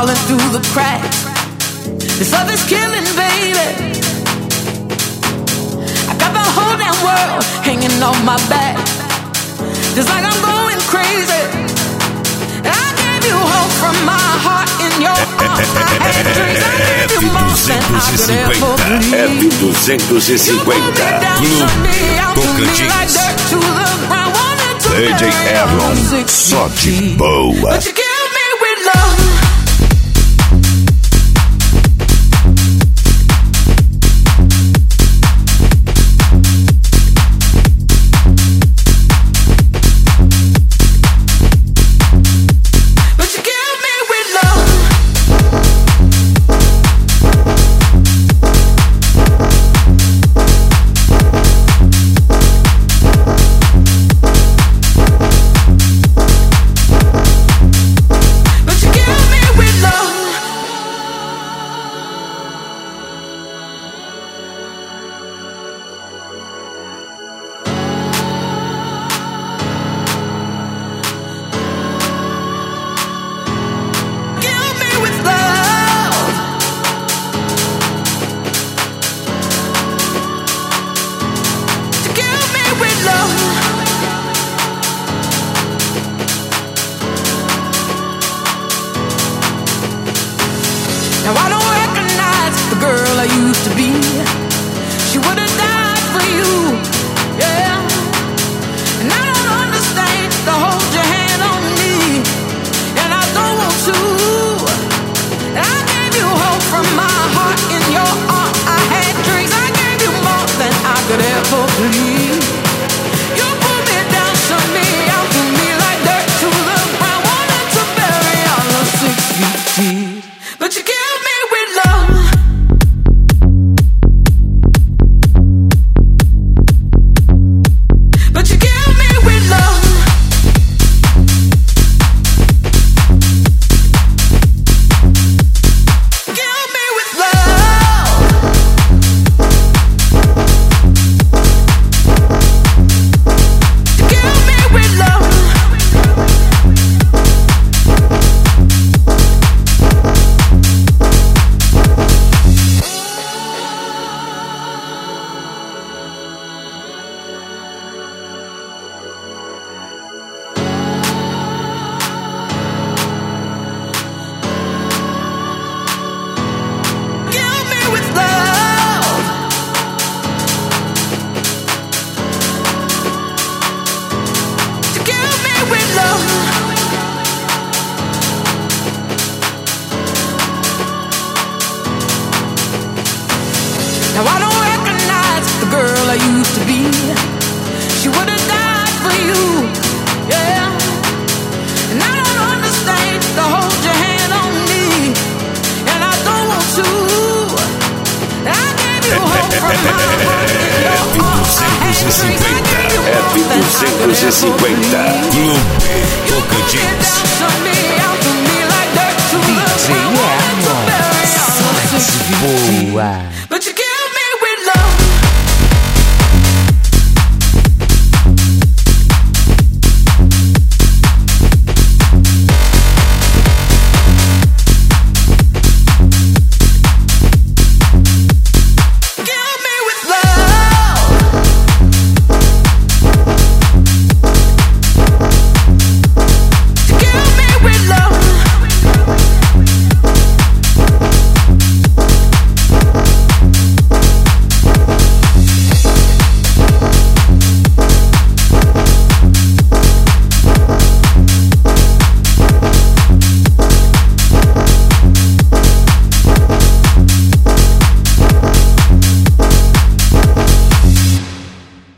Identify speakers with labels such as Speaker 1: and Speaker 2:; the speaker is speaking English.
Speaker 1: falling through the cracks. This love is killing, baby. I got the whole damn world hanging on my back. Just like I'm going crazy. I gave you hope from my heart in your arms. I had dreams. I gave you more than I could ever believe.
Speaker 2: F250 Tocantins. DJ Erlon, só de boa.
Speaker 1: But you kill me with love. Now I don't recognize the girl I used to be. She would have died for you, yeah. And I don't understand to hold your hand on me, and I don't want to. I gave you hope from my heart in your arms. I had dreams. I gave you more than I could ever believe. You put me down, shut me out, threw me like dirt to the ground. Wanted to bury all the 6 feet deep, but you killed me with love. But you killed me with love. Kill me with love. Kill me with love. Now I don't recognize the girl I used to be. She would have died for you, yeah. And I don't understand to hold your hand on me, and I don't want to. I gave you hope from my heart in your arms. I had dreams. I gave you more than I could ever believe. You put me down, shut me out, threw me like dirt to the ground. Wanted to bury all the 6 feet deep.